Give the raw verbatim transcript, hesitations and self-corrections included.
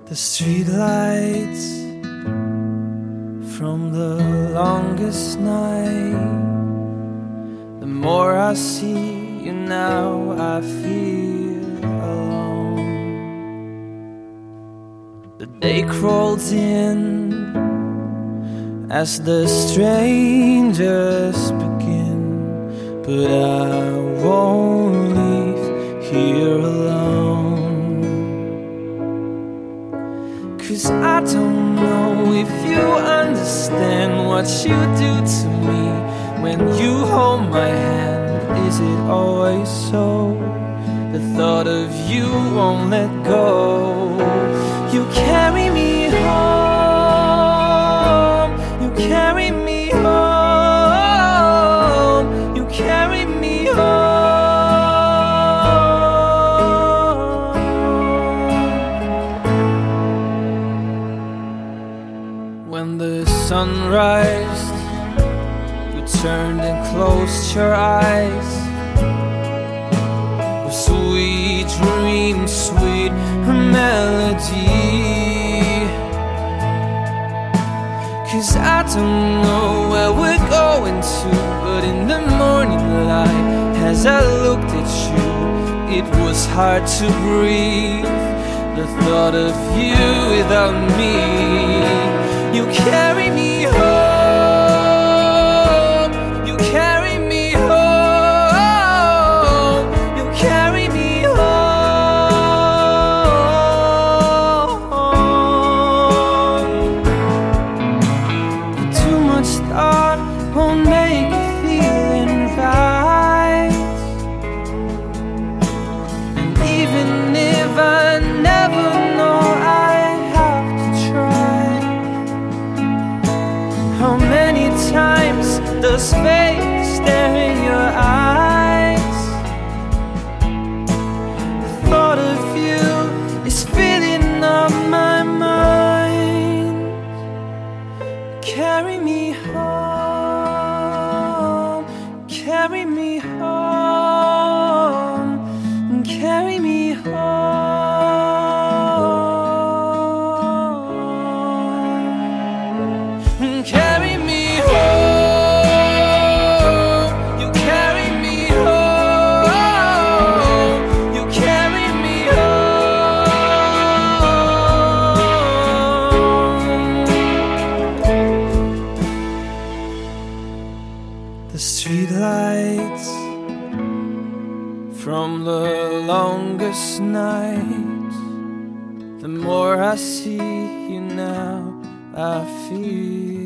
The streetlights from the longest night. The more I see you now, I feel alone. The day crawls in as the strangers begin, but I won't leave here alone. 'Cause I don't know if you understand what you do to me when you hold my hand. Is it always so? The thought of you won't let go. You carry me home. You carry me home. You carry me home. When the sun rised, you turned and closed your eyes. A sweet dream, sweet melody. 'Cause I don't know where we're going to, but in the morning light, as I looked at you, it was hard to breathe. The thought of you without me. You carry me home. You carry me home. You carry me home. But too much thought won't make it feeling right. And even if I never know, I have to try. How many times does fate stare in your eyes? The thought of you is filling up my mind. Carry me home. Carry me home. Carry me home. Carry me home. You carry me home. You carry me home. The streetlights from the longest night. The more I see you now, I feel